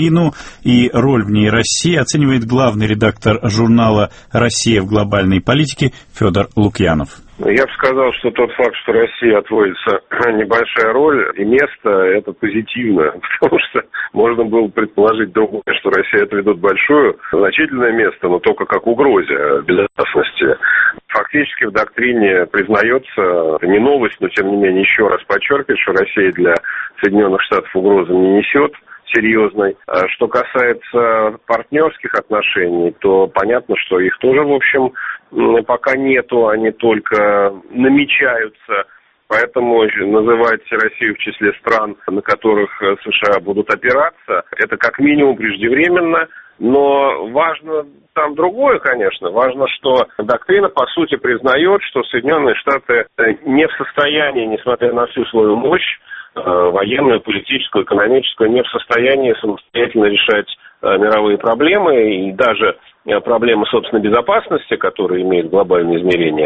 доктрину и роль в ней России оценивает главный редактор журнала «Россия в глобальной политике» Федор Лукьянов. Я бы сказал, что тот факт, что России отводится небольшая роль и место, это позитивно, потому что можно было предположить другое, что Россия отведет большое, значительное место, но только как угрозе безопасности. Фактически в доктрине признается, это не новость, но тем не менее еще раз подчеркивает, что Россия для Соединенных Штатов угрозы не несет серьезной. Что касается партнерских отношений, то понятно, что их тоже, в общем, пока нету, они только намечаются. Поэтому называть Россию в числе стран, на которых США будут опираться, это как минимум преждевременно. Но важно там другое, конечно. Важно, что доктрина, по сути, признает, что Соединенные Штаты не в состоянии, несмотря на всю свою мощь, военную, политическую, экономическую, не в состоянии самостоятельно решать мировые проблемы и даже проблемы собственной безопасности, которые имеют глобальное измерение.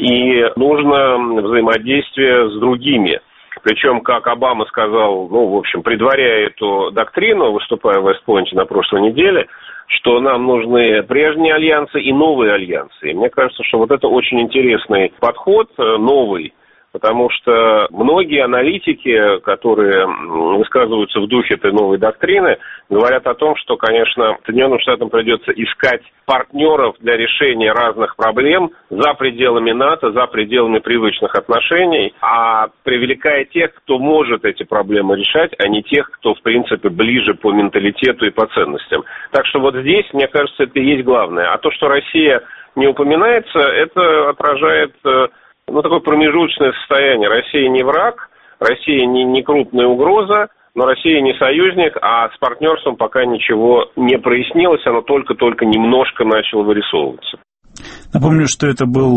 И нужно взаимодействие с другими. Причем, как Обама сказал, в общем, предваряя эту доктрину, выступая в Вест-Пойнте на прошлой неделе, что нам нужны прежние альянсы и новые альянсы. И мне кажется, что вот это очень интересный подход, новый, потому что многие аналитики, которые высказываются в духе этой новой доктрины, говорят о том, что, конечно, Соединенным Штатам придется искать партнеров для решения разных проблем за пределами НАТО, за пределами привычных отношений, а привлекая тех, кто может эти проблемы решать, а не тех, кто, в принципе, ближе по менталитету и по ценностям. Так что вот здесь, мне кажется, это и есть главное. А то, что Россия не упоминается, это отражает такое промежуточное состояние. Россия не враг, Россия не крупная угроза, но Россия не союзник, а с партнерством пока ничего не прояснилось, оно только-только немножко начало вырисовываться. Напомню, что это был